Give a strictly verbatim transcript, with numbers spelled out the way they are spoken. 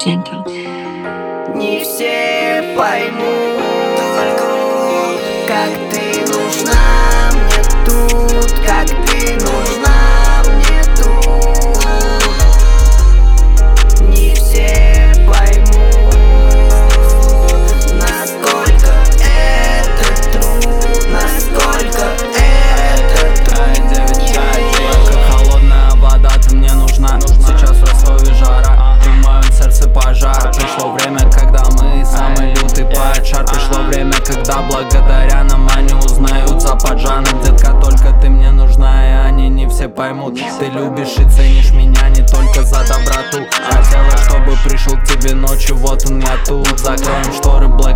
gentle. Не все поймут, как ты нужна мне тут, как ты нужна мне тут. Не все поймут, насколько это трудно, насколько это трудно. Как холодная вода, ты мне нужна. Сейчас в Ростове жара, ты в моем сердце пожар. Пришло время, когда мы самый лютый поджар. Пришло время, когда благодаря нам они узнают за поджарным. Детка, только ты мне нужна, и они не все поймут. Ты любишь и ценишь меня не только за доброту. Хотела, чтобы пришел к тебе ночью, вот он я тут. Закроем шторы, Black